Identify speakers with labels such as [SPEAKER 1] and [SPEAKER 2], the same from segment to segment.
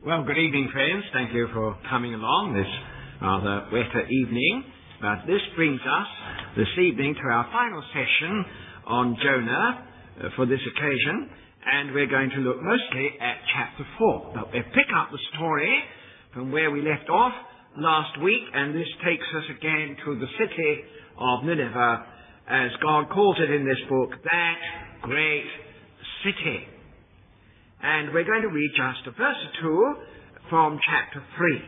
[SPEAKER 1] Well, good evening, friends. Thank you for coming along this rather wetter evening. But this brings us this evening to our final session on Jonah for this occasion, and we're going to look mostly at chapter 4. But we'll pick up the story from where we left off last week, and this takes us again to the city of Nineveh, as God calls it in this book, that great city. And we're going to read just a verse or two from chapter 3.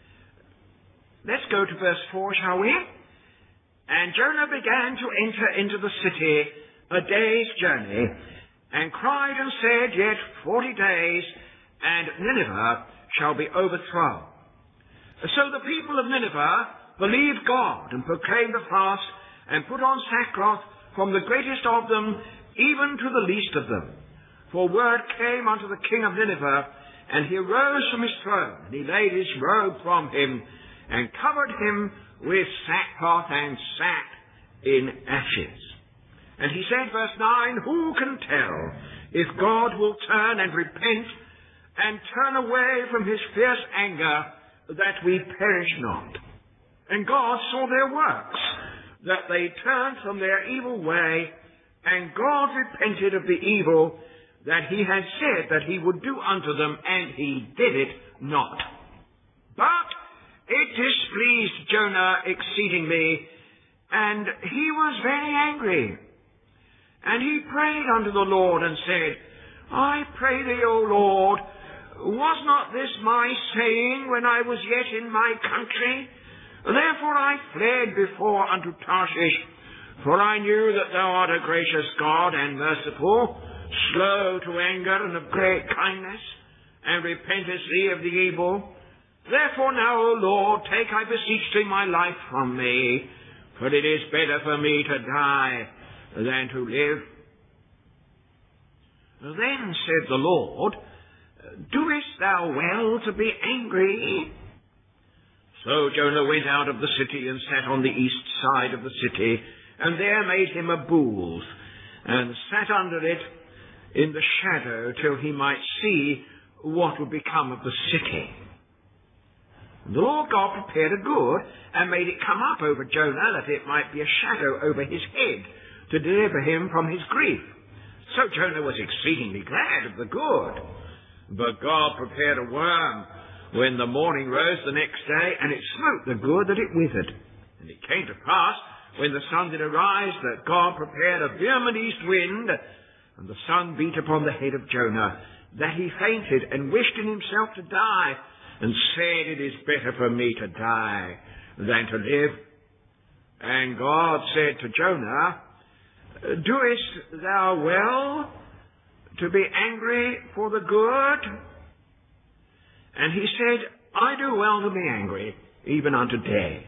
[SPEAKER 1] Let's go to verse 4, shall we? And Jonah began to enter into the city a day's journey, and cried and said, Yet 40 days, and Nineveh shall be overthrown. So the people of Nineveh believed God, and proclaimed a fast, and put on sackcloth, from the greatest of them even to the least of them. For word came unto the king of Nineveh, and he arose from his throne, and he laid his robe from him, and covered him with sackcloth, and sat in ashes. And he said, verse 9, Who can tell if God will turn and repent, and turn away from his fierce anger, that we perish not? And God saw their works, that they turned from their evil way, and God repented of the evil that he had said that he would do unto them, and he did it not. But it displeased Jonah exceedingly, and he was very angry. And he prayed unto the Lord, and said, I pray thee, O Lord, was not this my saying when I was yet in my country? Therefore I fled before unto Tarshish, for I knew that thou art a gracious God and merciful, slow to anger and of great kindness, and repentest thee of the evil. Therefore now, O Lord, take, I beseech thee, my life from me, for it is better for me to die than to live. Then said the Lord, Doest thou well to be angry? So Jonah went out of the city, and sat on the east side of the city, and there made him a booth, and sat under it in the shadow, till he might see what would become of the city. The Lord God prepared a gourd, and made it come up over Jonah, that it might be a shadow over his head, to deliver him from his grief. So Jonah was exceedingly glad of the gourd. But God prepared a worm when the morning rose the next day, and it smote the gourd that it withered. And it came to pass, when the sun did arise, that God prepared a vehement east wind, and the sun beat upon the head of Jonah, that he fainted, and wished in himself to die, and said, It is better for me to die than to live. And God said to Jonah, Doest thou well to be angry for the good? And he said, I do well to be angry, even unto death.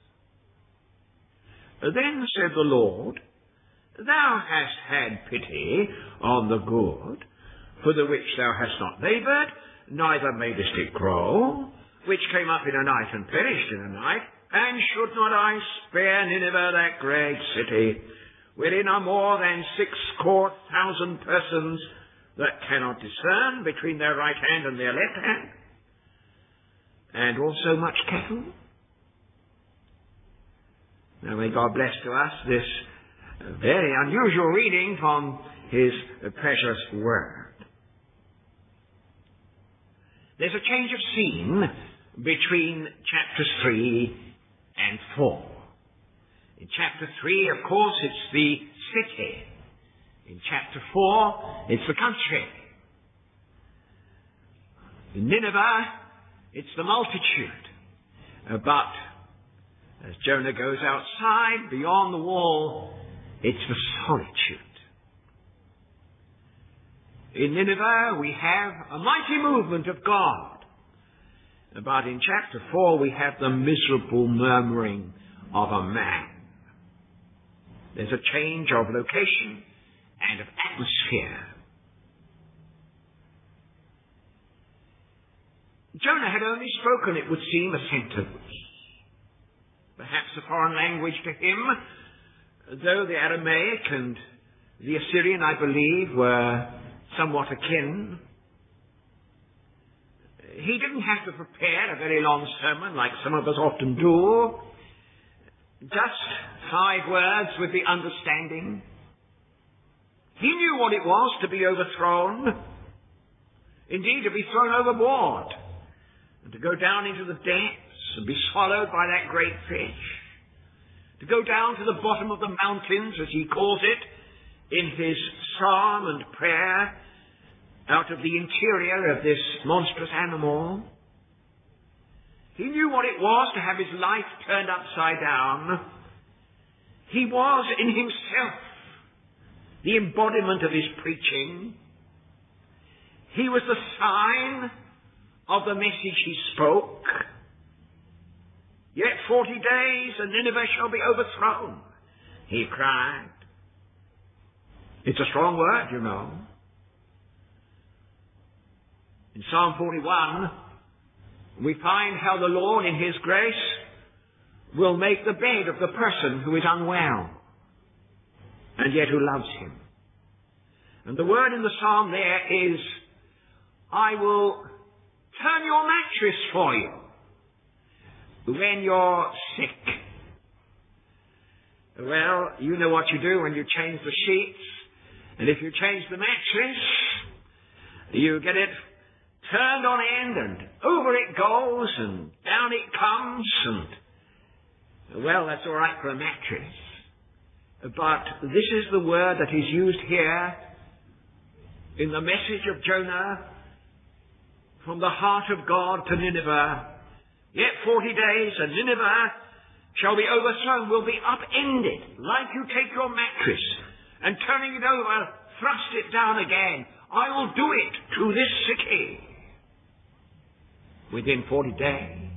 [SPEAKER 1] Then said the Lord, Thou hast had pity on the good, for the which thou hast not laboured, neither madest it grow, which came up in a night and perished in a night. And should not I spare Nineveh, that great city, wherein are more than 600,000 persons that cannot discern between their right hand and their left hand, and also much cattle? Now may God bless to us this very unusual reading from his precious word. There's a change of scene between chapters 3 and 4. In chapter 3, of course, it's the city. In chapter 4, it's the country. In Nineveh, it's the multitude. But as Jonah goes outside, beyond the wall, it's the solitude. In Nineveh, we have a mighty movement of God. But in chapter 4, we have the miserable murmuring of a man. There's a change of location and of atmosphere. Jonah had only spoken, it would seem, a sentence. Perhaps a foreign language to him, though the Aramaic and the Assyrian, I believe, were somewhat akin. He didn't have to prepare a very long sermon like some of us often do. Just 5 words with the understanding. He knew what it was to be overthrown. Indeed, to be thrown overboard. And to go down into the depths and be swallowed by that great fish. To go down to the bottom of the mountains, as he calls it, in his psalm and prayer, out of the interior of this monstrous animal. He knew what it was to have his life turned upside down. He was in himself the embodiment of his preaching. He was the sign of the message he spoke. Yet 40 days and Nineveh shall be overthrown, he cried. It's a strong word, you know. In Psalm 41, we find how the Lord, in his grace, will make the bed of the person who is unwell, and yet who loves him. And the word in the psalm there is, I will turn your mattress for you when you're sick. Well, you know what you do when you change the sheets, and if you change the mattress, you get it turned on end, and over it goes, and down it comes, and, well, that's all right for a mattress. But this is the word that is used here in the message of Jonah from the heart of God to Nineveh. Yet 40 days, and Nineveh shall be overthrown, will be upended, like you take your mattress, and turning it over, thrust it down again. I will do it to this city within 40 days.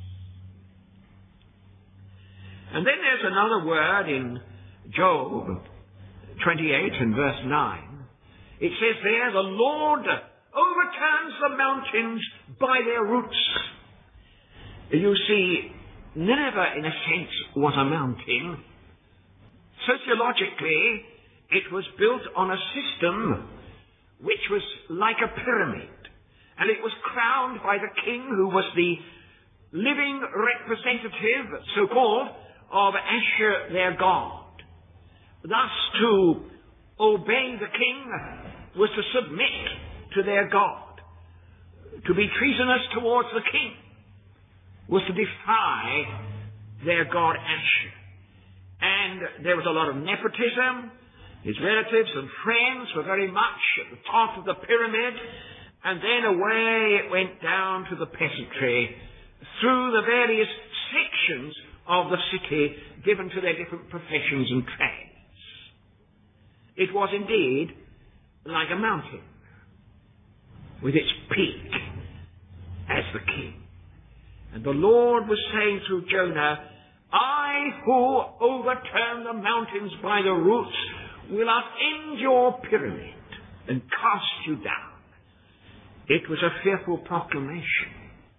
[SPEAKER 1] And then there's another word in Job 28 and verse 9. It says there, the Lord overturns the mountains by their roots. You see, Nineveh, in a sense, was a mountain. Sociologically, it was built on a system which was like a pyramid. And it was crowned by the king who was the living representative, so-called, of Ashur, their god. Thus, to obey the king was to submit to their god. To be treasonous towards the king was to defy their god Ashur. And there was a lot of nepotism. His relatives and friends were very much at the top of the pyramid. And then away it went down to the peasantry through the various sections of the city given to their different professions and trades. It was indeed like a mountain with its peak as the king. And the Lord was saying through Jonah, I who overturn the mountains by the roots will upend your pyramid and cast you down. It was a fearful proclamation.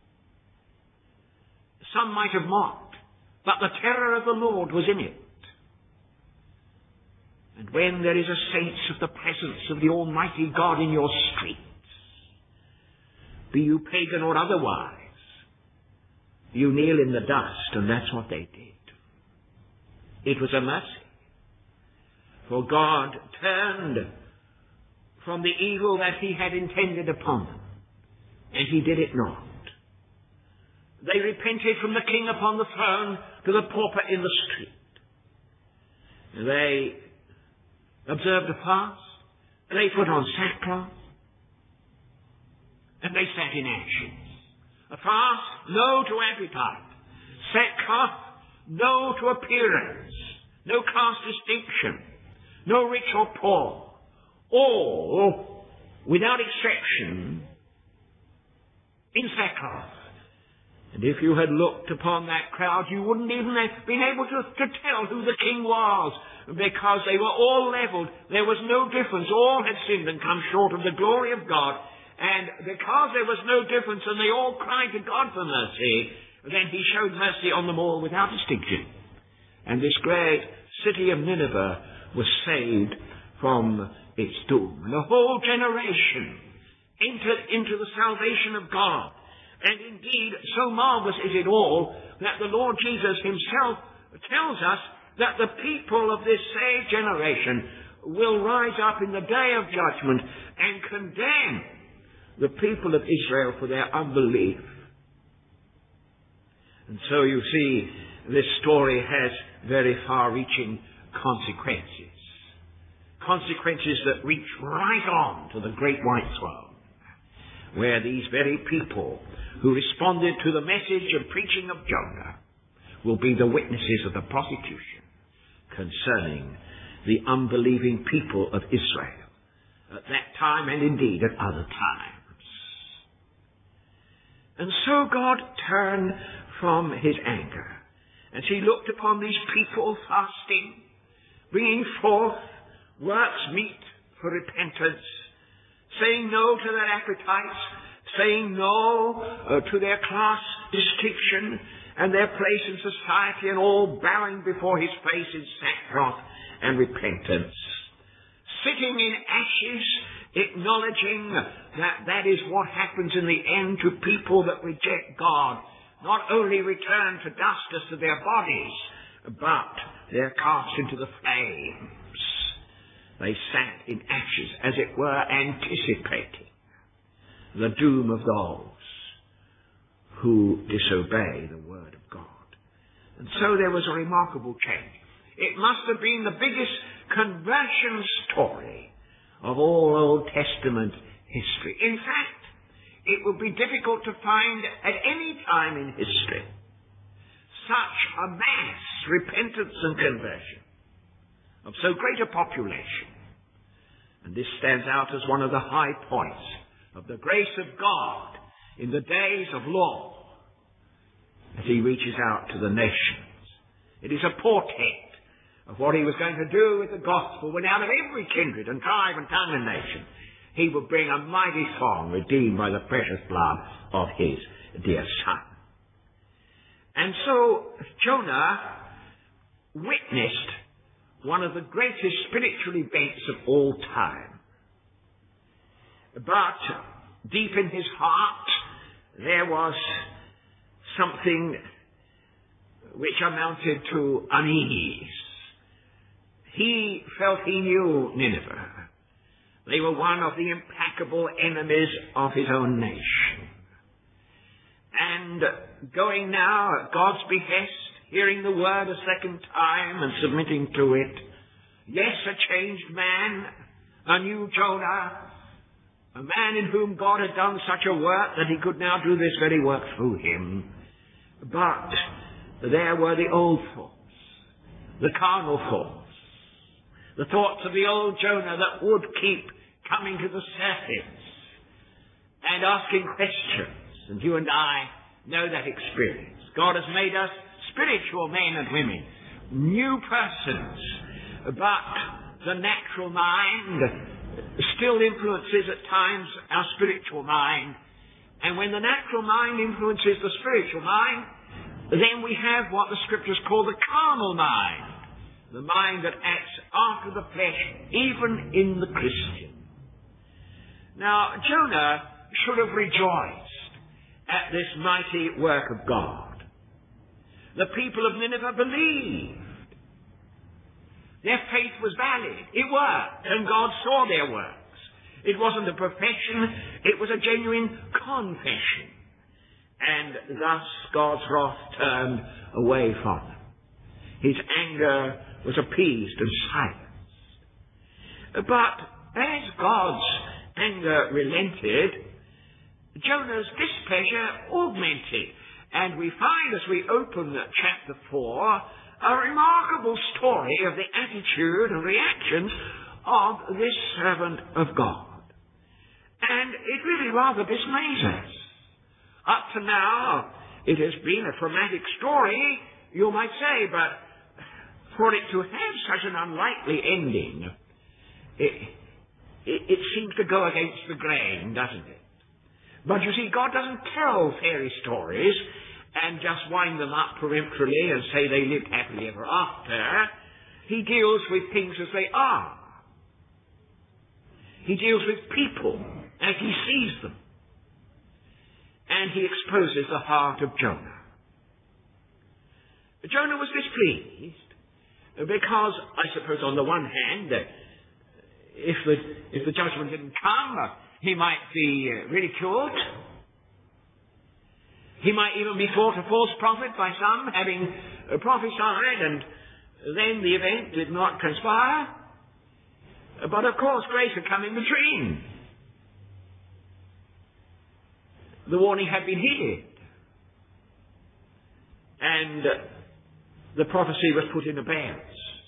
[SPEAKER 1] Some might have mocked, but the terror of the Lord was in it. And when there is a sense of the presence of the Almighty God in your streets, be you pagan or otherwise, you kneel in the dust, and that's what they did. It was a mercy. For God turned from the evil that he had intended upon them, and he did it not. They repented from the king upon the throne to the pauper in the street. They observed a fast, they put on sackcloth, and they sat in ashes. A fast, no to appetite. Sackcloth, no to appearance. No class distinction. No rich or poor. All, without exception, in sackcloth. And if you had looked upon that crowd, you wouldn't even have been able to tell who the king was, because they were all leveled. There was no difference. All had sinned and come short of the glory of God. And because there was no difference and they all cried to God for mercy, then he showed mercy on them all without distinction. And this great city of Nineveh was saved from its doom. And a whole generation entered into the salvation of God And indeed, so marvelous is it all that the Lord Jesus himself tells us that the people of this saved generation will rise up in the day of judgment and condemn the people of Israel for their unbelief. And so you see, this story has very far-reaching consequences. Consequences that reach right on to the great white throne, where these very people who responded to the message and preaching of Jonah will be the witnesses of the prosecution concerning the unbelieving people of Israel at that time and indeed at other times. And so God turned from his anger as he looked upon these people fasting, bringing forth works meet for repentance, saying no to their appetites, saying no to their class distinction and their place in society, and all bowing before his face in sackcloth and repentance. Sitting in ashes, acknowledging that that is what happens in the end to people that reject God. Not only return to dust as to their bodies, but they're cast into the flames. They sat in ashes, as it were, anticipating the doom of those who disobey the word of God. And so there was a remarkable change. It must have been the biggest conversion story of all Old Testament history. In fact, it would be difficult to find at any time in history such a mass repentance and conversion of so great a population. And this stands out as one of the high points of the grace of God in the days of law as he reaches out to the nations. It is a portent of what he was going to do with the gospel when out of every kindred and tribe and tongue and nation he would bring a mighty song redeemed by the precious blood of his dear Son. And so Jonah witnessed one of the greatest spiritual events of all time. But deep in his heart there was something which amounted to unease. He felt he knew Nineveh. They were one of the implacable enemies of his own nation. And going now at God's behest, hearing the word a second time and submitting to it, yes, a changed man, a new Jonah, a man in whom God had done such a work that he could now do this very work through him. But there were the old thoughts, the carnal thoughts, the thoughts of the old Jonah that would keep coming to the surface and asking questions. And you and I know that experience. God has made us spiritual men and women, new persons, but the natural mind still influences at times our spiritual mind. And when the natural mind influences the spiritual mind, then we have what the scriptures call the carnal mind, the mind that acts after the flesh, even in the Christian. Now, Jonah should have rejoiced at this mighty work of God. The people of Nineveh believed. Their faith was valid. It worked, and God saw their works. It wasn't a profession, it was a genuine confession. And thus God's wrath turned away from them. His anger was appeased and silenced. But as God's anger relented, Jonah's displeasure augmented. And we find as we open chapter 4 a remarkable story of the attitude and reactions of this servant of God. And it really rather dismays us. Up to now, it has been a traumatic story, you might say, but for it to have such an unlikely ending, it seems to go against the grain, doesn't it? But you see, God doesn't tell fairy stories and just wind them up peremptorily and say they lived happily ever after. He deals with things as they are. He deals with people as he sees them. and he exposes the heart of Jonah. Jonah was displeased because, I suppose, on the one hand, if the judgment didn't come, he might be ridiculed. He might even be thought a false prophet by some, having prophesied, and then the event did not transpire. But of course, grace had come in between. The warning had been heeded, and the prophecy was put in abeyance.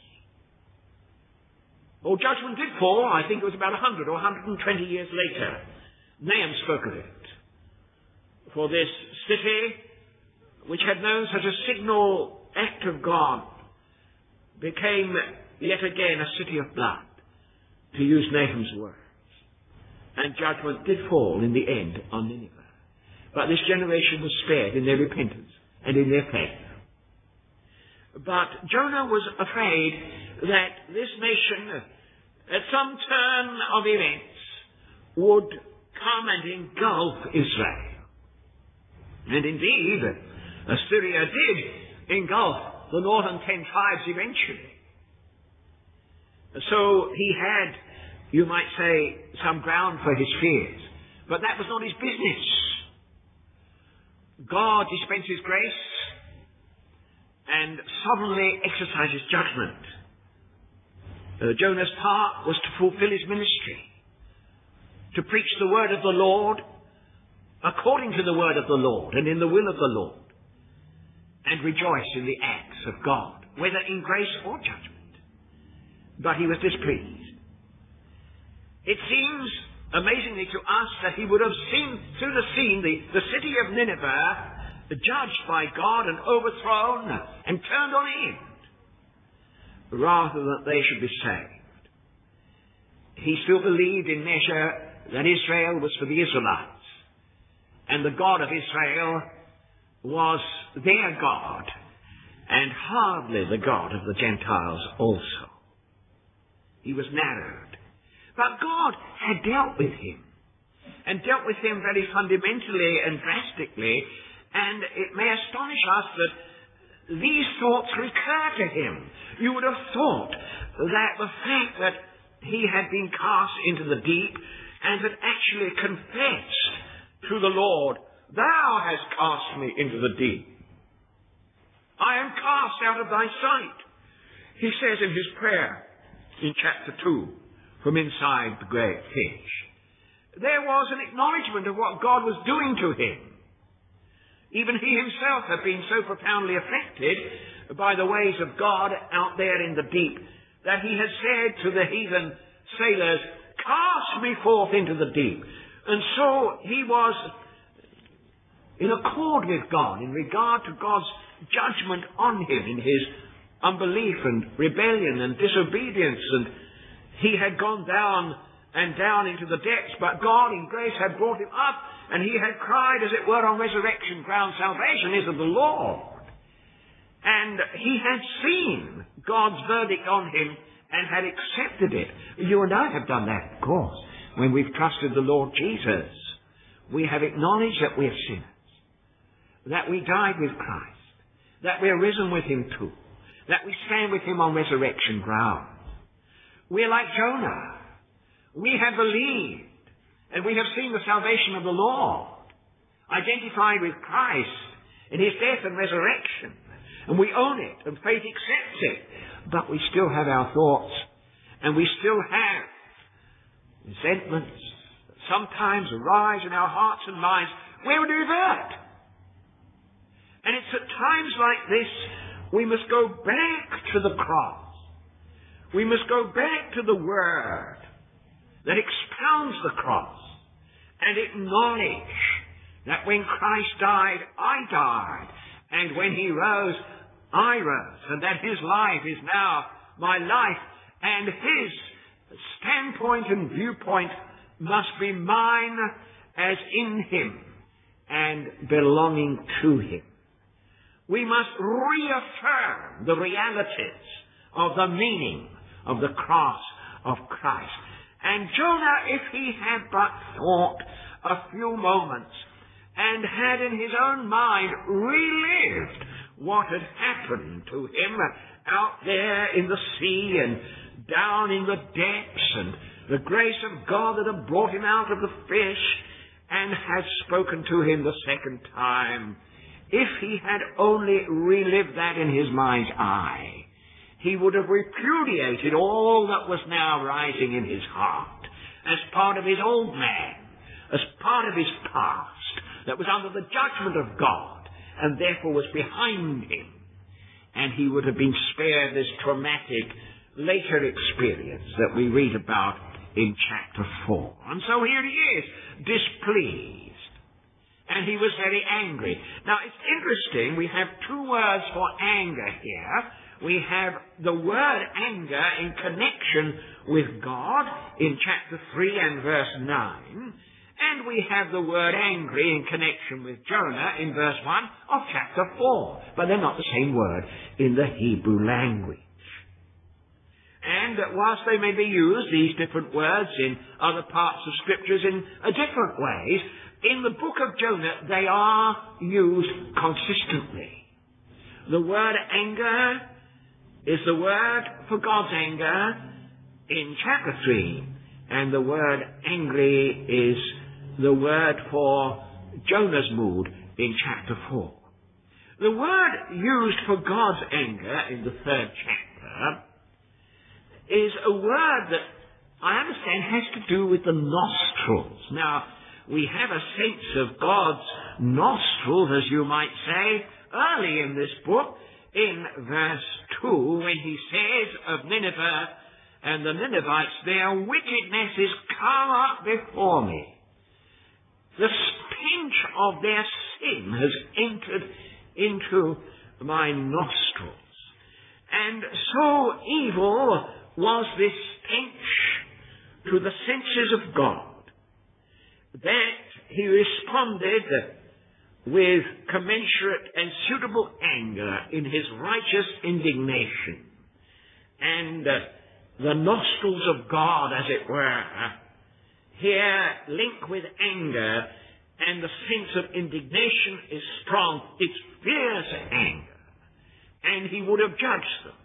[SPEAKER 1] Well, judgment did fall. I think it was about 100 or 120 years later. Nahum spoke of it. For this city, which had known such a signal act of God, became yet again a city of blood, to use Nahum's words. And judgment did fall in the end on Nineveh. But this generation was spared in their repentance and in their faith. But Jonah was afraid that this nation, at some turn of events, would come and engulf Israel. And indeed, Assyria did engulf the northern 10 tribes eventually. So he had, you might say, some ground for his fears. But that was not his business. God dispenses grace and sovereignly exercises judgment. Jonah's part was to fulfill his ministry, to preach the word of the Lord according to the word of the Lord and in the will of the Lord, and rejoice in the acts of God, whether in grace or judgment. But he was displeased. It seems, amazingly to us, that he would have seen the city of Nineveh judged by God and overthrown and turned on end, rather than they should be saved. He still believed in measure that Israel was for the Israelites, and the God of Israel was their God, and hardly the God of the Gentiles also. He was narrowed. But God had dealt with him, and dealt with him very fundamentally and drastically, and it may astonish us that these thoughts recur to him. You would have thought that the fact that he had been cast into the deep and had actually confessed to the Lord, "Thou hast cast me into the deep. I am cast out of thy sight," he says in his prayer in chapter 2, from inside the great fish. There was an acknowledgement of what God was doing to him. Even he himself had been so profoundly affected by the ways of God out there in the deep that he had said to the heathen sailors, "Cast me forth into the deep." And so he was in accord with God in regard to God's judgment on him in his unbelief and rebellion and disobedience, and he had gone down and down into the depths, but God in grace had brought him up, and he had cried, as it were, on resurrection ground, "Salvation is of the Lord." And he had seen God's verdict on him and had accepted it. You and I have done that, of course. When we've trusted the Lord Jesus, we have acknowledged that we are sinners, that we died with Christ, that we are risen with him too, that we stand with him on resurrection ground. We are like Jonah. We have believed, and we have seen the salvation of the Lord, identified with Christ in his death and resurrection, and we own it, and faith accepts it. But we still have our thoughts, and we still have resentments that sometimes arise in our hearts and minds where we revert. And it's at times like this we must go back to the cross. We must go back to the word that expounds the cross and acknowledge that when Christ died, I died, and when he rose, I rose, and that his life is now my life, and his standpoint and viewpoint must be mine as in him and belonging to him. We must reaffirm the realities of the meaning of the cross of Christ. And Jonah, if he had but thought a few moments and had in his own mind relived what had happened to him out there in the sea and down in the depths, and the grace of God that had brought him out of the fish and had spoken to him the second time. If he had only relived that in his mind's eye, he would have repudiated all that was now rising in his heart as part of his old man, as part of his past, that was under the judgment of God and therefore was behind him. And he would have been spared this traumatic later experience that we read about in chapter 4. And so here he is, displeased. And he was very angry. Now, it's interesting, we have two words for anger here. We have the word anger in connection with God in chapter 3 and verse 9. And we have the word angry in connection with Jonah in verse 1 of chapter 4. But they're not the same word in the Hebrew language. And whilst they may be used, these different words, in other parts of Scriptures in different ways, in the book of Jonah they are used consistently. The word anger is the word for God's anger in chapter 3, and the word angry is the word for Jonah's mood in chapter 4. The word used for God's anger in the 3rd chapter is a word that I understand has to do with the nostrils. Now, we have a sense of God's nostrils, as you might say, early in this book, in verse 2, when he says of Nineveh and the Ninevites, their wickedness is come up before me. The stench of their sin has entered into my nostrils. And so evil was this stench to the senses of God that he responded with commensurate and suitable anger in his righteous indignation. And the nostrils of God, as it were, here link with anger, and the sense of indignation is strong. It's fierce anger. And he would have judged them.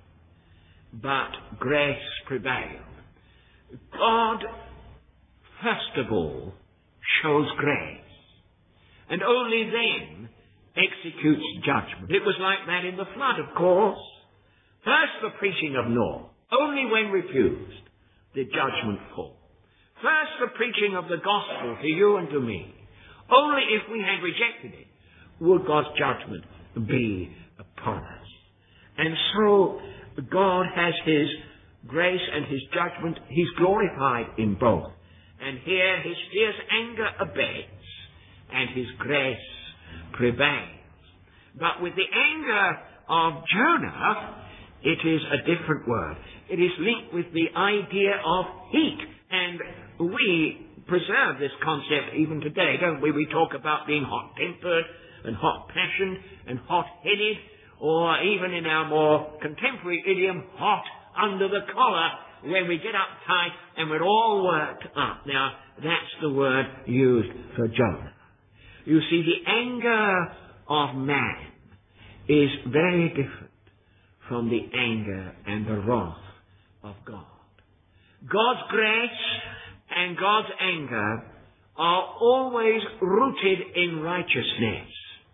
[SPEAKER 1] But grace prevailed. God, first of all, shows grace. And only then executes judgment. It was like that in the flood, of course. First the preaching of Noah. Only when refused did judgment fall. First the preaching of the gospel to you and to me. Only if we had rejected it would God's judgment be upon us. And so God has his grace and his judgment. He's glorified in both. And here his fierce anger abates and his grace prevails. But with the anger of Jonah, it is a different word. It is linked with the idea of heat. And we preserve this concept even today, don't we? We talk about being hot-tempered and hot-passioned and hot-headed, or even in our more contemporary idiom, hot under the collar, when we get uptight and we're all worked up. Now, that's the word used for Jonah. You see, the anger of man is very different from the anger and the wrath of God. God's grace and God's anger are always rooted in righteousness.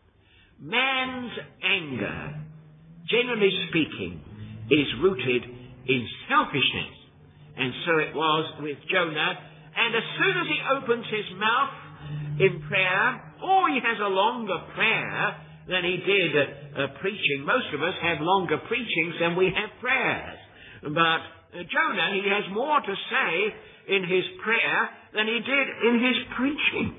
[SPEAKER 1] Man's anger, generally speaking, is rooted in selfishness. And so it was with Jonah. And as soon as he opens his mouth in prayer, or he has a longer prayer than he did preaching. Most of us have longer preachings than we have prayers. But Jonah, he has more to say in his prayer than he did in his preaching.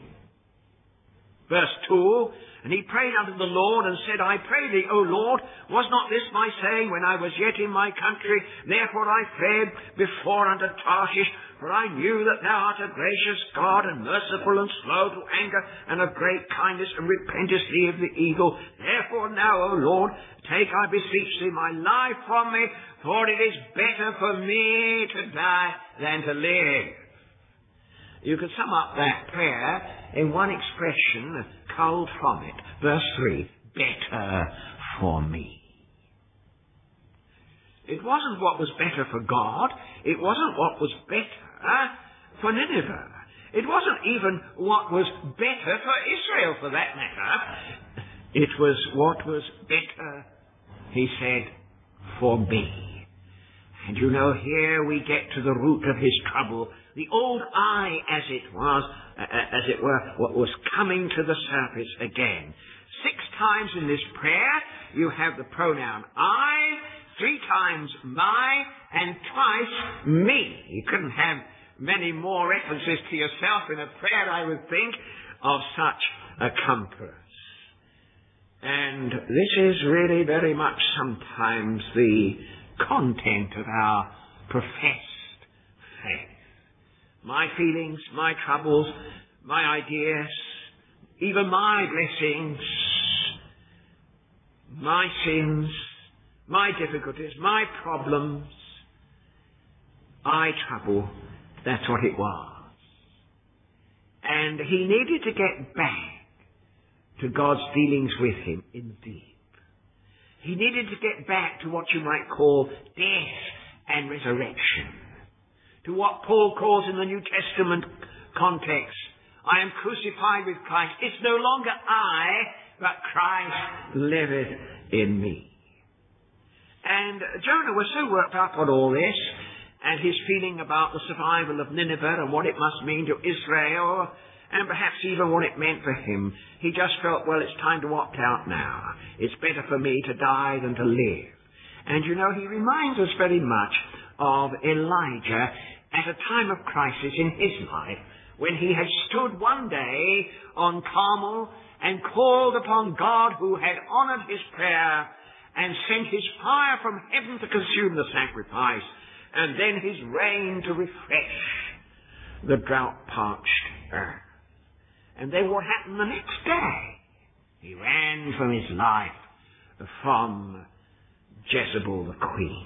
[SPEAKER 1] Verse 2, and he prayed unto the Lord and said, I pray thee, O Lord, was not this my saying when I was yet in my country? Therefore I fled before unto Tarshish, for I knew that thou art a gracious God and merciful and slow to anger and of great kindness, and repentest thee of the evil. Therefore now, O Lord, take, I beseech thee, my life from me, for it is better for me to die than to live. You could sum up that prayer in one expression culled from it. Verse 3, better for me. It wasn't what was better for God. It wasn't what was better for Nineveh. It wasn't even what was better for Israel, for that matter. It was what was better, he said, for me. And you know, here we get to the root of his trouble. The old I, as it were, what was coming to the surface again. 6 times in this prayer, you have the pronoun I, 3 times my, and twice me. You couldn't have many more references to yourself in a prayer, I would think, of such a compass. And this is really very much sometimes the content of our professed faith. My feelings, my troubles, my ideas, even my blessings, my sins, my difficulties, my problems, I trouble. That's what it was. And he needed to get back to God's dealings with him in deep. He needed to get back to what you might call death and resurrection. To what Paul calls in the New Testament context, I am crucified with Christ. It's no longer I, but Christ liveth in me. And Jonah was so worked up on all this, and his feeling about the survival of Nineveh and what it must mean to Israel, and perhaps even what it meant for him. He just felt, well, it's time to opt out now. It's better for me to die than to live. And you know, he reminds us very much of Elijah at a time of crisis in his life, when he had stood one day on Carmel and called upon God, who had honored his prayer and sent his fire from heaven to consume the sacrifice, and then his rain to refresh the drought-parched earth. And then what happened the next day? He ran for his life from Jezebel the queen.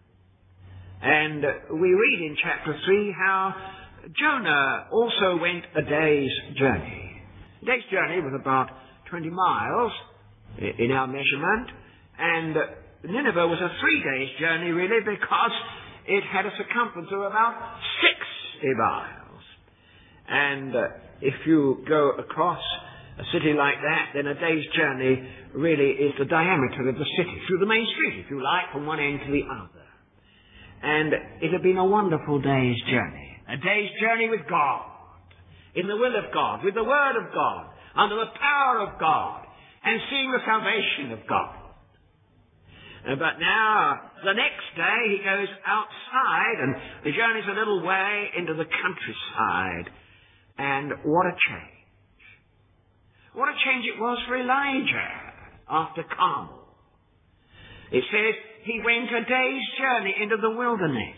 [SPEAKER 1] And we read in chapter 3 how Jonah also went a day's journey. A day's journey was about 20 miles in our measurement, and Nineveh was a 3 days journey really, because it had a circumference of about 60 miles. And if you go across a city like that, then a day's journey really is the diameter of the city, through the main street, if you like, from one end to the other. And it had been a wonderful day's journey. A day's journey with God, in the will of God, with the Word of God, under the power of God, and seeing the salvation of God. But now, the next day, he goes outside, and the journey's a little way into the countryside. And what a change. What a change it was for Elijah after Carmel. It says he went a day's journey into the wilderness.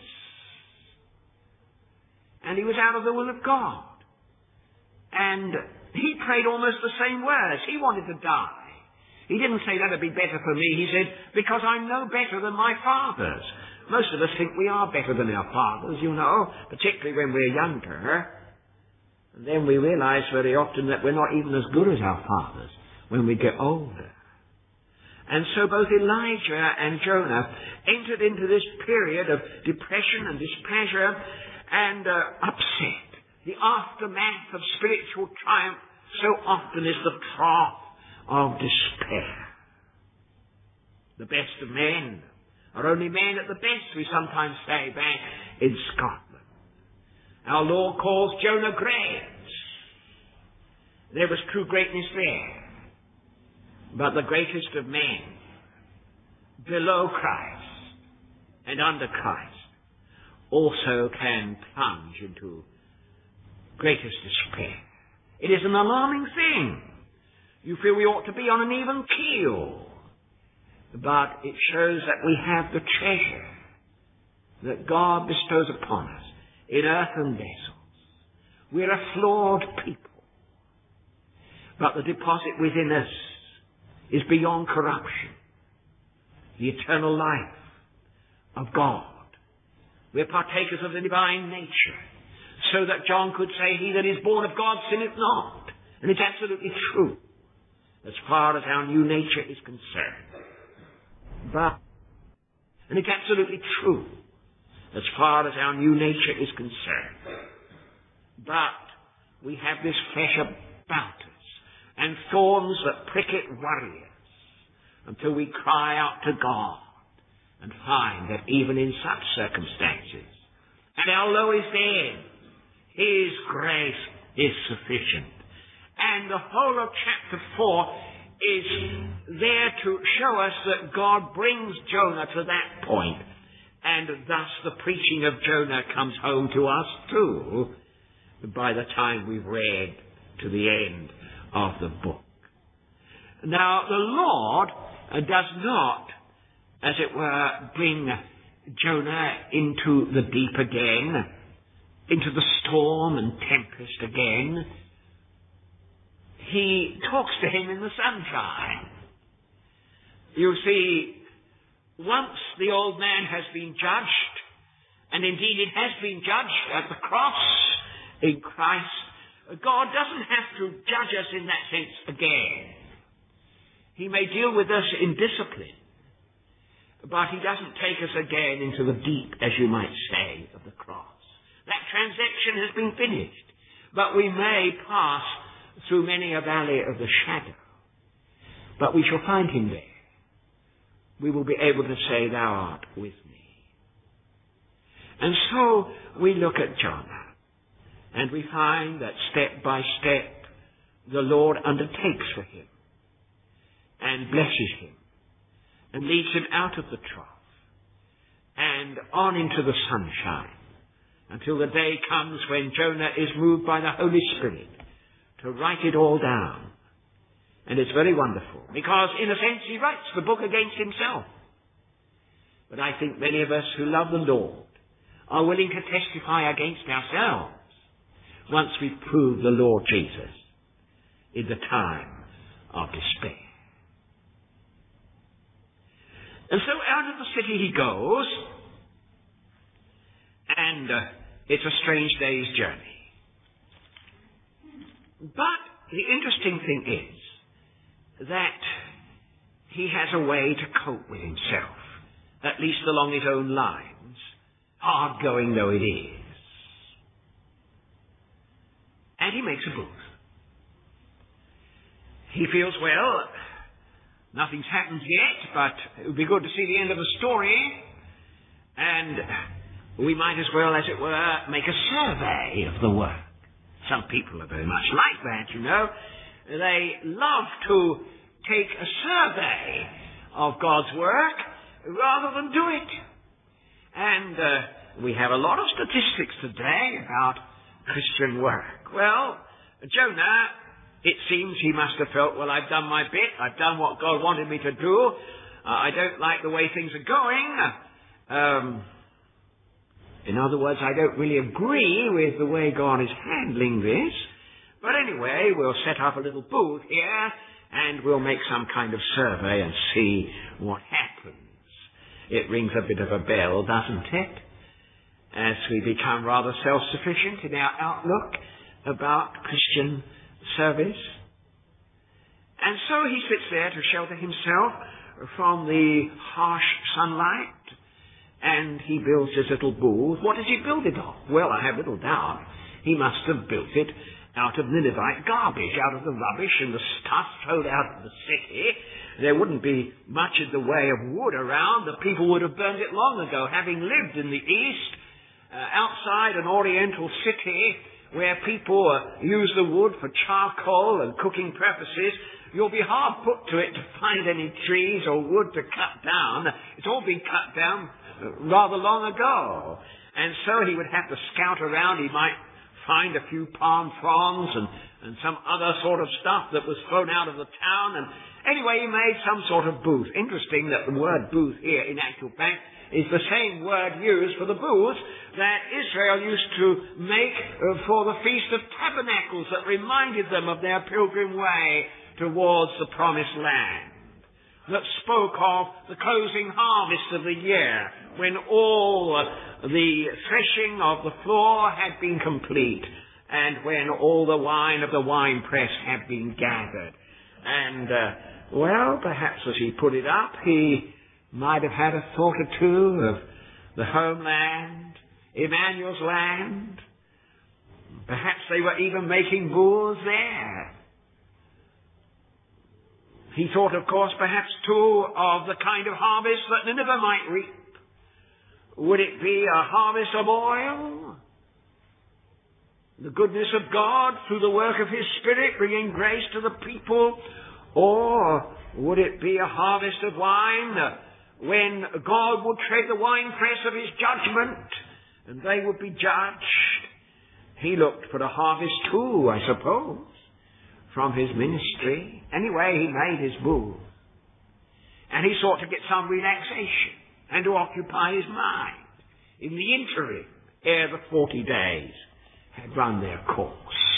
[SPEAKER 1] And he was out of the will of God. And he prayed almost the same words. He wanted to die. He didn't say that'd be better for me. He said, because I'm no better than my fathers. Most of us think we are better than our fathers, you know, particularly when we're younger. And then we realize very often that we're not even as good as our fathers when we get older. And so both Elijah and Jonah entered into this period of depression and displeasure and upset. The aftermath of spiritual triumph so often is the trough of despair. The best of men are only men at the best, we sometimes say back in Scotland. Our Lord calls Jonah great. There was true greatness there. But the greatest of men, below Christ and under Christ, also can plunge into greatest despair. It is an alarming thing. You feel we ought to be on an even keel. But it shows that we have the treasure that God bestows upon us in earthen vessels. We're a flawed people. But the deposit within us is beyond corruption. The eternal life of God. We're partakers of the divine nature. so that John could say, he that is born of God sinneth not. And it's absolutely true, as far as our new nature is concerned. And it's absolutely true, as far as our new nature is concerned. But we have this flesh about us, and thorns that prick it worry us, until we cry out to God, and find that even in such circumstances, at our lowest end, His grace is sufficient. And the whole of chapter 4 is there to show us that God brings Jonah to that point, and thus the preaching of Jonah comes home to us too, by the time we've read to the end of the book. Now, the Lord does not, as it were, bring Jonah into the deep again, into the storm and tempest again. He talks to him in the sunshine. You see, once the old man has been judged, and indeed it has been judged at the cross in Christ, God doesn't have to judge us in that sense again. He may deal with us in discipline, but He doesn't take us again into the deep, as you might say, of the cross. That transaction has been finished, but we may pass through many a valley of the shadow, but we shall find Him there. We will be able to say, Thou art with me. And so we look at Jonah, and we find that step by step the Lord undertakes for him, and blesses him, and leads him out of the trough, and on into the sunshine, until the day comes when Jonah is moved by the Holy Spirit to write it all down. And it's very wonderful, because in a sense he writes the book against himself. But I think many of us who love the Lord are willing to testify against ourselves once we've proved the Lord Jesus in the time of despair. And so out of the city he goes, and it's a strange day's journey. But the interesting thing is that he has a way to cope with himself, at least along his own lines, hard going though it is. And he makes a booth. He feels, well, nothing's happened yet, but it would be good to see the end of the story, and we might as well, as it were, make a survey of the work. Some people are very much like that, you know. They love to take a survey of God's work rather than do it. And we have a lot of statistics today about Christian work. Well, Jonah, it seems he must have felt, well, I've done my bit. I've done what God wanted me to do. I don't like the way things are going. In other words, I don't really agree with the way God is handling this. But anyway, we'll set up a little booth here, and we'll make some kind of survey and see what happens. It rings a bit of a bell, doesn't it? As we become rather self-sufficient in our outlook about Christian service. And so he sits there to shelter himself from the harsh sunlight, and he builds his little booth. What does he build it of? Well, I have little doubt he must have built it out of Ninevite garbage, out of the rubbish and the stuff thrown out of the city. There wouldn't be much in the way of wood around. The people would have burned it long ago. Having lived in the East, outside an oriental city where people use the wood for charcoal and cooking purposes, you'll be hard put to it to find any trees or wood to cut down. It's all been cut down rather long ago. And so he would have to scout around. He might find a few palm fronds and some other sort of stuff that was thrown out of the town. And anyway, he made some sort of booth. Interesting that the word booth here, in actual fact, is the same word used for the booths that Israel used to make for the Feast of Tabernacles, that reminded them of their pilgrim way towards the Promised Land. that spoke of the closing harvest of the year, when all the threshing of the floor had been complete, and when all the wine of the winepress had been gathered. And, well, perhaps as he put it up, he might have had a thought or two of the homeland, Emmanuel's land. Perhaps they were even making bulls there. He thought, of course, perhaps too, of the kind of harvest that Nineveh might reap. Would it be a harvest of oil? The goodness of God through the work of His Spirit bringing grace to the people? Or would it be a harvest of wine when God would tread the winepress of His judgment and they would be judged? He looked for the harvest too, I suppose, from his ministry. Anyway, he made his bull. And he sought to get some relaxation and to occupy his mind in the interim ere the 40 days had run their course.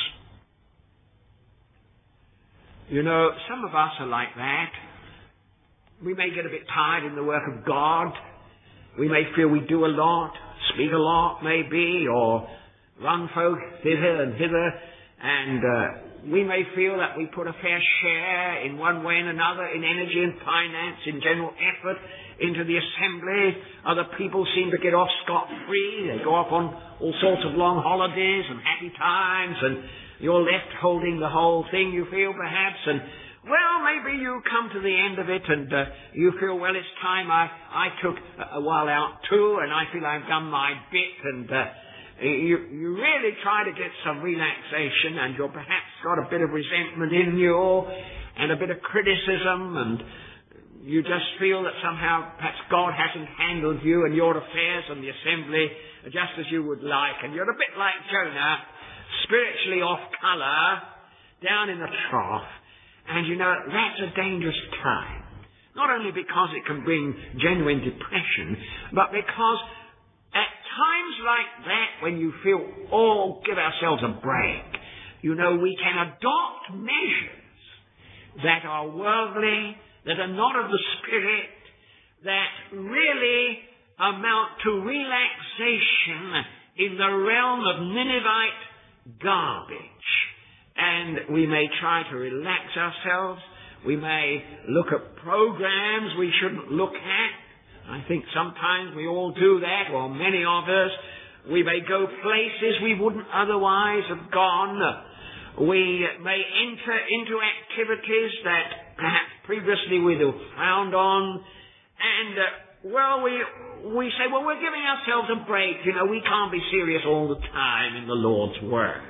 [SPEAKER 1] You know, some of us are like that. We may get a bit tired in the work of God. We may feel we do a lot, speak a lot maybe, or run folk hither and hither, and we may feel that we put a fair share in one way and another, in energy and finance, in general effort, into the assembly. Other people seem to get off scot-free. They go off on all sorts of long holidays and happy times, and you're left holding the whole thing, you feel, perhaps, and well, maybe you come to the end of it and you feel, well, it's time I took a while out too, and I feel I've done my bit, and you really try to get some relaxation, and you're perhaps got a bit of resentment in you and a bit of criticism, and you just feel that somehow perhaps God hasn't handled you and your affairs and the assembly just as you would like, and you're a bit like Jonah, spiritually off colour, down in the trough. And you know, that's a dangerous time. Not only because it can bring genuine depression, but because at times like that, when you feel, oh, give ourselves a break, you know, we can adopt measures that are worldly, that are not of the Spirit, that really amount to relaxation in the realm of Ninevite garbage. And we may try to relax ourselves. We may look at programs we shouldn't look at. I think sometimes we all do that, or many of us. We may go places we wouldn't otherwise have gone. We may enter into activities that perhaps previously we'd have frowned on. And, well, we say, well, we're giving ourselves a break. You know, we can't be serious all the time in the Lord's work.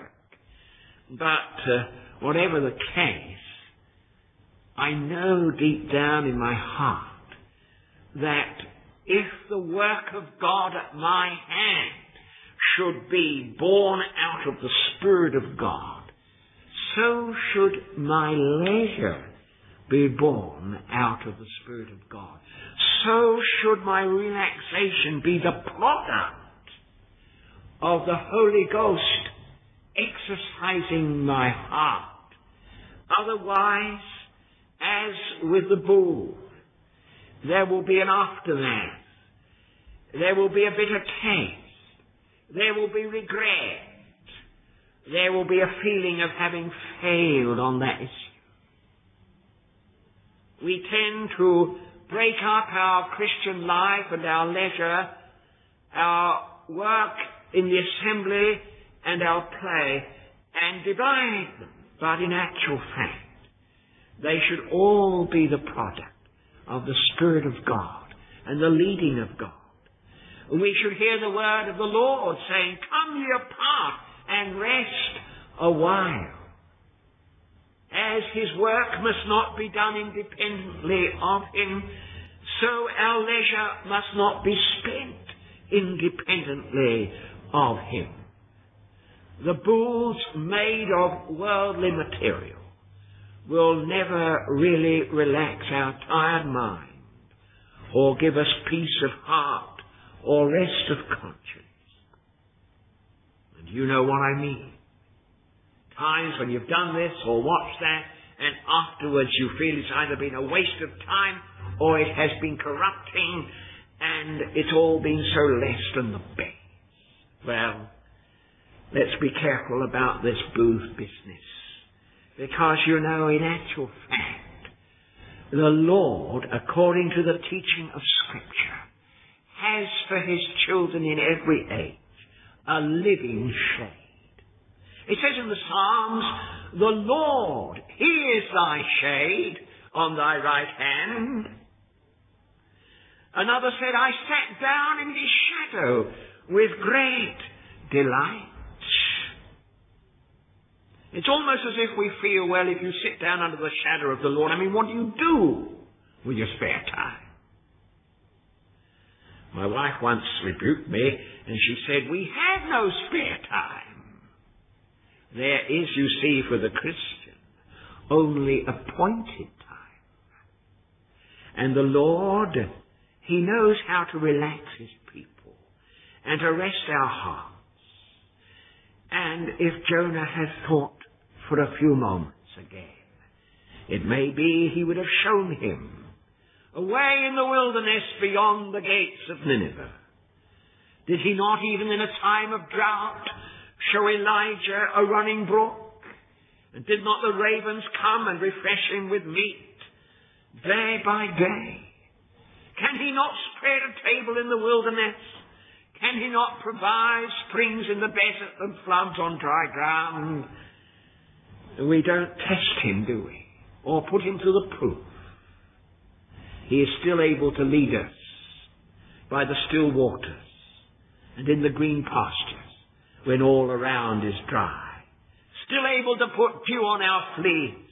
[SPEAKER 1] But whatever the case, I know deep down in my heart that if the work of God at my hand should be born out of the Spirit of God, so should my leisure be born out of the Spirit of God. So should my relaxation be the product of the Holy Ghost exercising my heart. Otherwise, as with the bull, there will be an aftermath. There will be a bitter taste. There will be regret. There will be a feeling of having failed on that issue. We tend to break up our Christian life and our leisure, our work in the assembly and our play, and divide them. But in actual fact, they should all be the product of the Spirit of God and the leading of God. We should hear the word of the Lord saying, come ye apart and rest a while. As His work must not be done independently of Him, so our leisure must not be spent independently of Him. The bulls made of worldly material will never really relax our tired mind or give us peace of heart or rest of conscience. And you know what I mean. Times when you've done this or watched that, and afterwards you feel it's either been a waste of time or it has been corrupting, and it's all been so less than the best. Well, let's be careful about this booth business. Because, you know, in actual fact, the Lord, according to the teaching of Scripture, has for his children in every age a living shade. It says in the Psalms, the Lord, he is thy shade on thy right hand. Another said, I sat down in his shadow with great delight. It's almost as if we feel, well, if you sit down under the shadow of the Lord, I mean, what do you do with your spare time? My wife once rebuked me, and she said, we have no spare time. There is, you see, for the Christian, only appointed time. And the Lord, he knows how to relax his people and to rest our hearts. And if Jonah had thought for a few moments again, it may be he would have shown him away in the wilderness beyond the gates of Nineveh. Did he not, even in a time of drought, show Elijah a running brook? And did not the ravens come and refresh him with meat day by day? Can he not spread a table in the wilderness? Can he not provide springs in the desert and floods on dry ground? We don't test him, do we? Or put him to the proof. He is still able to lead us by the still waters and in the green pastures when all around is dry. Still able to put dew on our fleece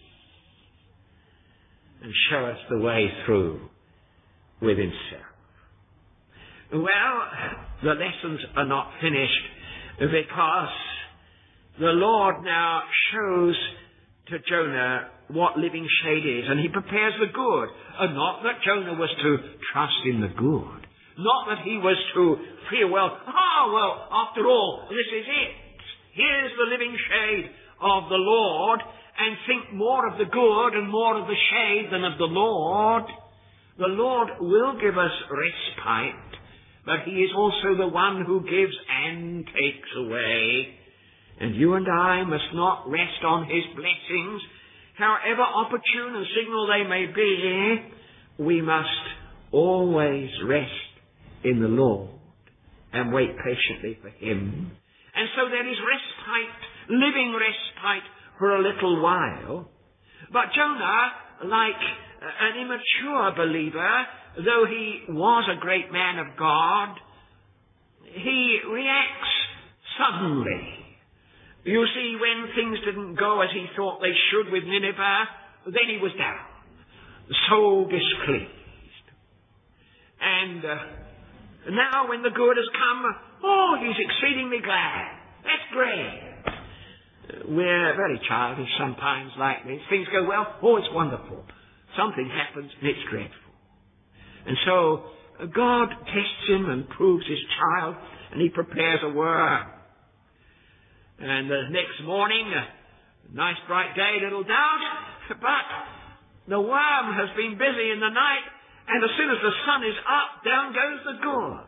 [SPEAKER 1] and show us the way through with himself. Well, the lessons are not finished because the Lord now shows to Jonah what living shade is, and he prepares the good. And not that Jonah was to trust in the good. Not that he was to feel, after all, this is it. Here's the living shade of the Lord, and think more of the good and more of the shade than of the Lord. The Lord will give us respite, but he is also the one who gives and takes away. And you and I must not rest on his blessings, however opportune and signal they may be. We must always rest in the Lord and wait patiently for him. And so there is respite, living respite for a little while. But Jonah, like an immature believer, though he was a great man of God, he reacts suddenly. You see, when things didn't go as he thought they should with Nineveh, then he was down, so displeased. And now when the good has come, he's exceedingly glad. That's great. We're very childish sometimes like this. Things go well, it's wonderful. Something happens and it's dreadful. And so God tests him and proves his child, and he prepares a worm. And the next morning, nice bright day, little doubt, but the worm has been busy in the night, and as soon as the sun is up, down goes the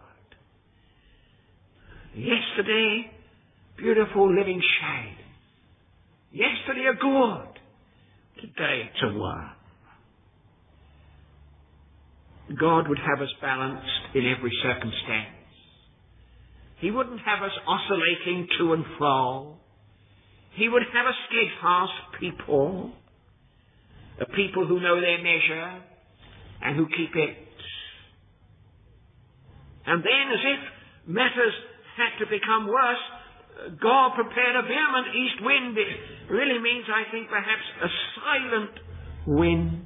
[SPEAKER 1] good. Yesterday, beautiful living shade. Yesterday a good. Today it's a worm. God would have us balanced in every circumstance. He wouldn't have us oscillating to and fro. He would have a steadfast people, a people who know their measure and who keep it. And then, as if matters had to become worse, God prepared a vehement east wind. It really means, I think, perhaps a silent wind.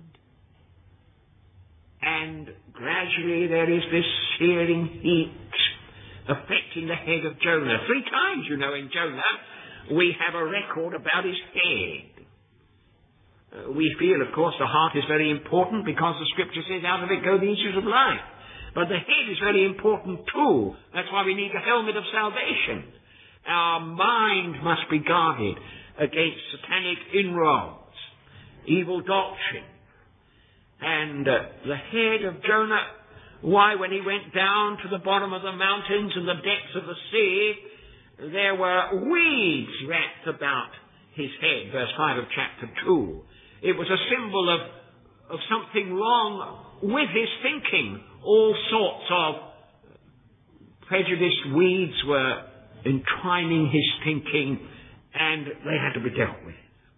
[SPEAKER 1] And gradually there is this searing heat affecting the head of Jonah. 3 times, you know, in Jonah, we have a record about his head. We feel, of course, the heart is very important because the Scripture says out of it go the issues of life. But the head is very important too. That's why we need the helmet of salvation. Our mind must be guarded against satanic inroads, evil doctrine. And the head of Jonah, why, when he went down to the bottom of the mountains and the depths of the sea, there were weeds wrapped about his head, verse 5 of chapter 2. It was a symbol of something wrong with his thinking. All sorts of prejudiced weeds were entwining his thinking, and they had to be dealt with.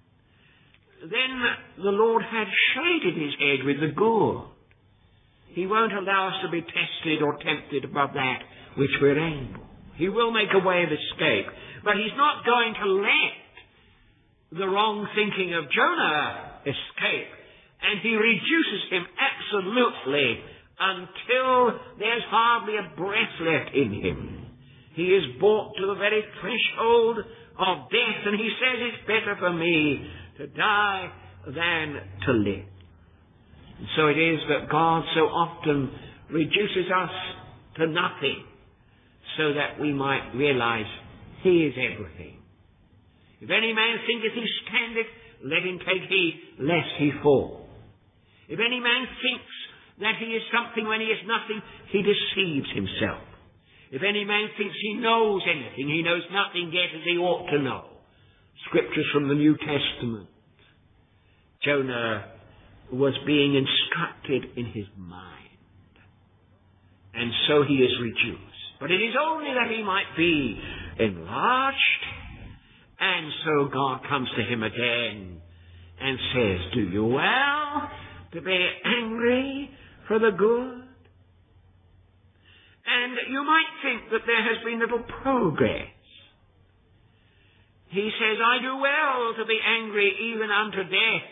[SPEAKER 1] Then the Lord had shaded his head with the good. He won't allow us to be tested or tempted above that which we're able. He will make a way of escape. But he's not going to let the wrong thinking of Jonah escape. And he reduces him absolutely until there's hardly a breath left in him. He is brought to the very threshold of death, and he says, it's better for me to die than to live. And so it is that God so often reduces us to nothing, so that we might realize he is everything. If any man thinketh he standeth, let him take heed lest he fall. If any man thinks that he is something when he is nothing, he deceives himself. If any man thinks he knows anything, he knows nothing yet as he ought to know. Scriptures from the New Testament. Jonah was being instructed in his mind, and so he is reduced. But it is only that he might be enlarged, and so God comes to him again and says, do you well to be angry for the good? And you might think that there has been little progress. He says, I do well to be angry even unto death.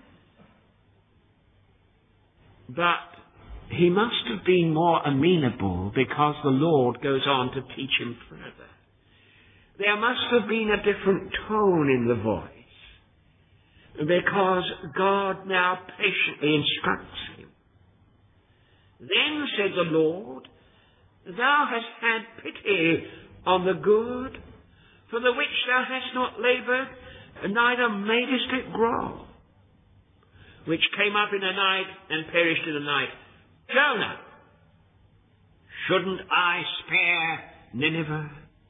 [SPEAKER 1] But he must have been more amenable, because the Lord goes on to teach him further. There must have been a different tone in the voice, because God now patiently instructs him. Then said the Lord, thou hast had pity on the good, for the which thou hast not laboured, neither madest it grow, which came up in a night and perished in a night. Jonah, shouldn't I spare Nineveh?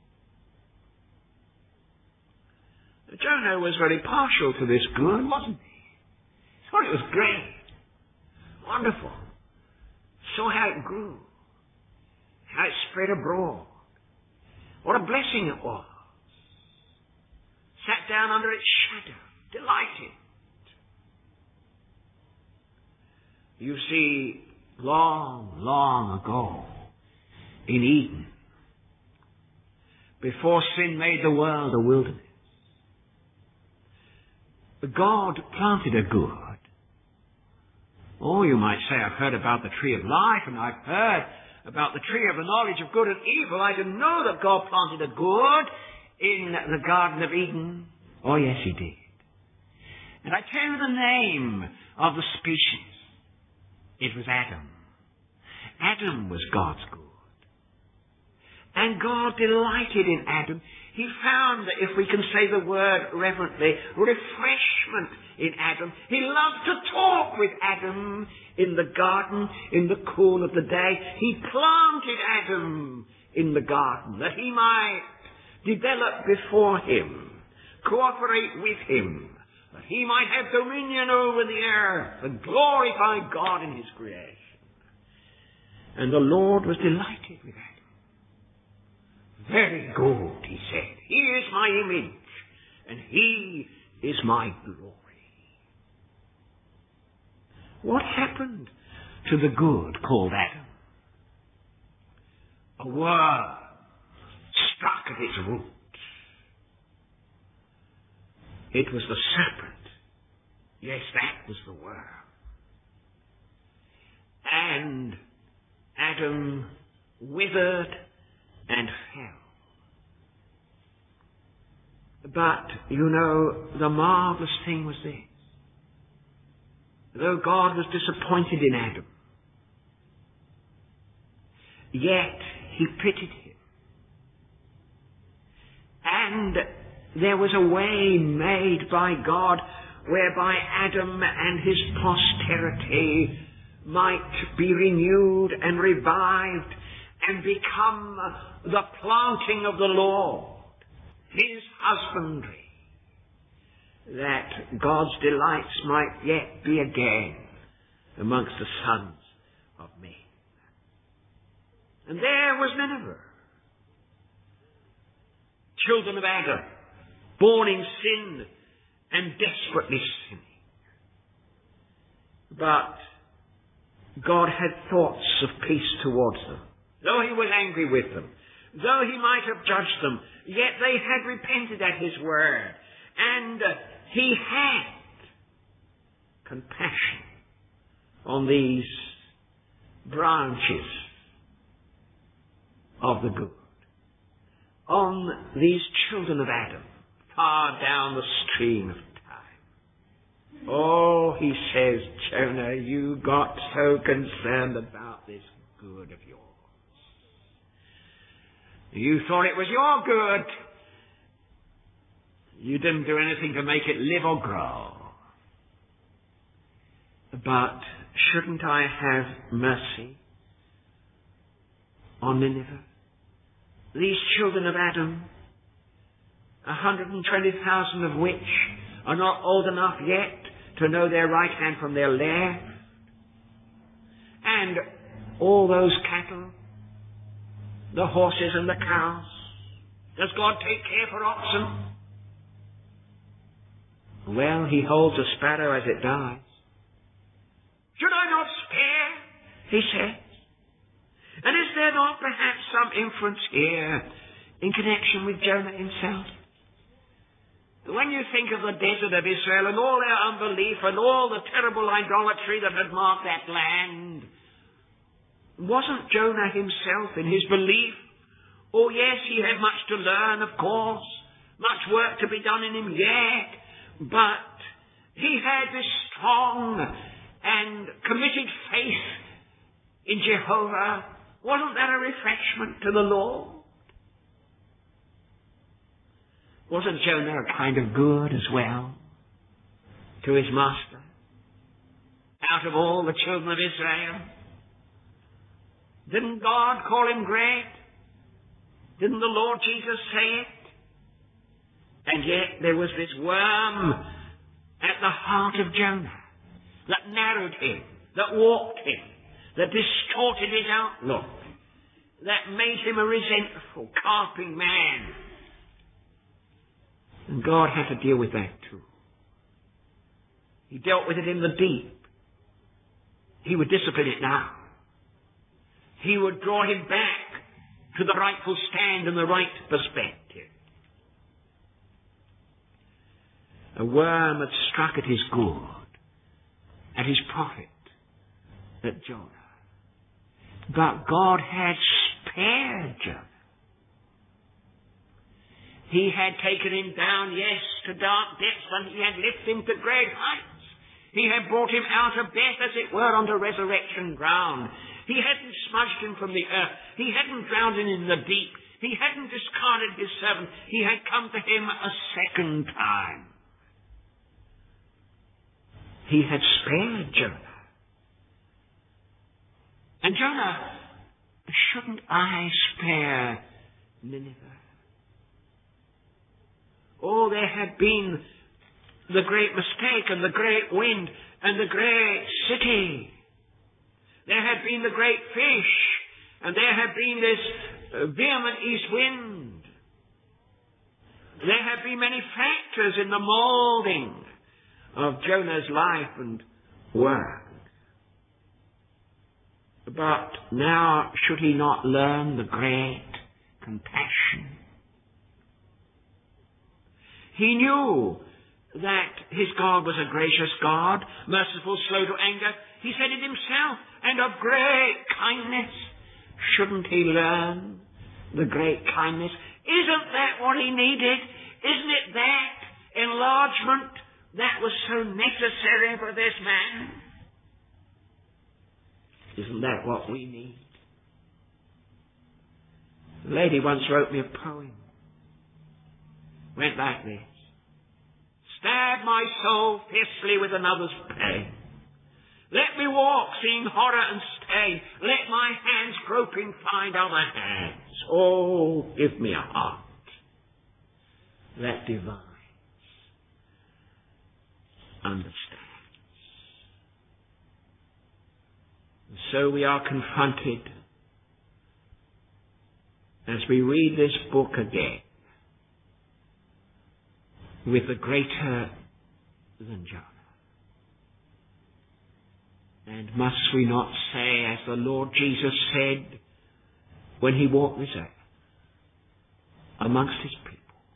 [SPEAKER 1] Jonah was very partial to this good, wasn't he? He thought it was great, wonderful. Saw how it grew, how it spread abroad. What a blessing it was. Sat down under its shadow, delighted. You see, long, long ago, in Eden, before sin made the world a wilderness, God planted a good. Oh, you might say, I've heard about the tree of life, and I've heard about the tree of the knowledge of good and evil. I didn't know that God planted a good in the Garden of Eden. Oh, yes, he did. And I tell you the name of the species. It was Adam. Adam was God's good. And God delighted in Adam. He found, if we can say the word reverently, refreshment in Adam. He loved to talk with Adam in the garden in the cool of the day. He planted Adam in the garden that he might develop before him, cooperate with him, that he might have dominion over the earth and glorify God in his creation. And the Lord was delighted with Adam. Very good, he said. He is my image, and he is my glory. What happened to the good called Adam? A worm struck at its roots. It was the serpent. Yes, that was the worm. And Adam withered and fell. But, you know, the marvelous thing was this. Though God was disappointed in Adam, yet he pitied him. And there was a way made by God whereby Adam and his posterity might be renewed and revived and become the planting of the Lord, his husbandry, that God's delights might yet be again amongst the sons of men. And there was Nineveh, children of Adam, born in sin and desperately sinning. But God had thoughts of peace towards them. Though he was angry with them, though he might have judged them, yet they had repented at his word, and he had compassion on these branches of the good, on these children of Adam, far down the stream of time. Oh, he says, Jonah, you got so concerned about this good of yours. You thought it was your good. You didn't do anything to make it live or grow. But shouldn't I have mercy on Nineveh? These children of Adam, 120,000 of which are not old enough yet to know their right hand from their left. And all those cattle, the horses and the cows. Does God take care for oxen? Well, he holds a sparrow as it dies. Should I not spare? He says. And is there not perhaps some inference here in connection with Jonah himself? When you think of the desert of Israel and all their unbelief and all the terrible idolatry that had marked that land, wasn't Jonah himself in his belief? Oh yes, he had much to learn, of course, much work to be done in him yet, but he had this strong and committed faith in Jehovah. Wasn't that a refreshment to the Lord? Wasn't Jonah a kind of good as well to his master? Out of all the children of Israel, didn't God call him great? Didn't the Lord Jesus say it? And yet there was this worm at the heart of Jonah that narrowed him, that warped him, that distorted his outlook, that made him a resentful, carping man. And God had to deal with that too. He dealt with it in the deep. He would discipline it now. He would draw him back to the rightful stand and the right perspective. A worm had struck at his good, at his profit, at Jonah. But God had spared Jonah. He had taken him down, yes, to dark depths, and he had lifted him to great heights. He had brought him out of death, as it were, onto resurrection ground. He hadn't smudged him from the earth. He hadn't drowned him in the deep. He hadn't discarded his servant. He had come to him a second time. He had spared Jonah. And Jonah, shouldn't I spare Nineveh? Oh, there had been the great mistake and the great wind and the great city. There had been the great fish, and there had been this vehement east wind. There had been many factors in the moulding of Jonah's life and work. But now, should he not learn the great compassion? He knew that his God was a gracious God, merciful, slow to anger. He said it himself, and of great kindness. Shouldn't he learn the great kindness? Isn't that what he needed? Isn't it that enlargement that was so necessary for this man? Isn't that what we need? A lady once wrote me a poem. Went like this. stab my soul fiercely with another's pain. Let me walk seeing horror and stain. Let my hands groping find other hands. Oh, give me a heart that divines, understands. And so we are confronted as we read this book again with the greater than Jonah. And must we not say, as the Lord Jesus said when he walked this earth amongst his people,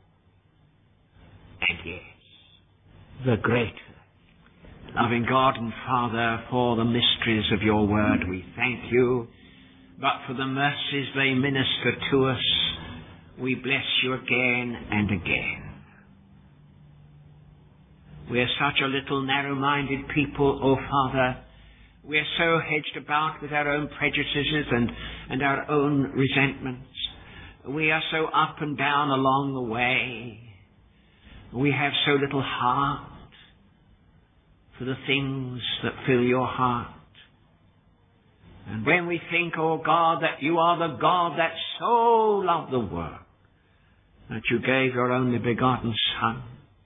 [SPEAKER 1] and yes, the greater. Loving God and Father, for the mysteries of your word, we thank you. But for the mercies they minister to us, we bless you again and again. We are such a little narrow-minded people, O Father. We are so hedged about with our own prejudices and our own resentments. We are so up and down along the way. We have so little heart for the things that fill your heart. And when we think, oh God, that you are the God that so loved the world, that you gave your only begotten Son,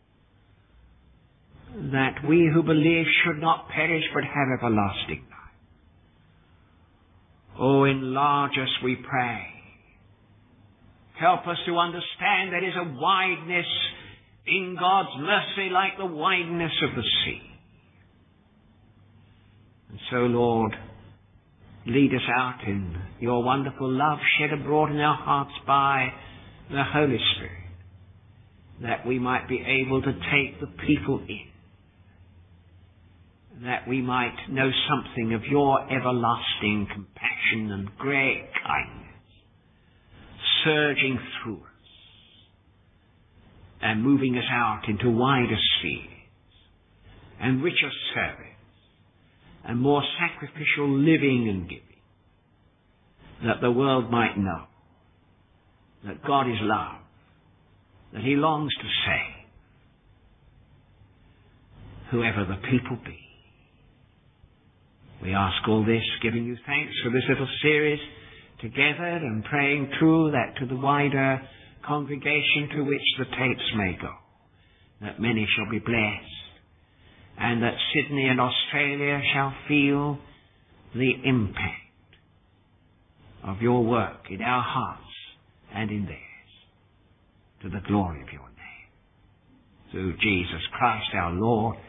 [SPEAKER 1] that we who believe should not perish but have everlasting life. Oh, enlarge us, we pray. Help us to understand there is a wideness in God's mercy like the wideness of the sea. And so, Lord, lead us out in your wonderful love shed abroad in our hearts by the Holy Spirit, that we might be able to take the people in, that we might know something of your everlasting compassion and great kindness surging through us and moving us out into wider spheres and richer service and more sacrificial living and giving, that the world might know that God is love, that he longs to save whoever the people be. We ask all this, giving you thanks for this little series together and praying true that to the wider congregation to which the tapes may go, that many shall be blessed, and that Sydney and Australia shall feel the impact of your work in our hearts and in theirs, to the glory of your name. Through Jesus Christ our Lord,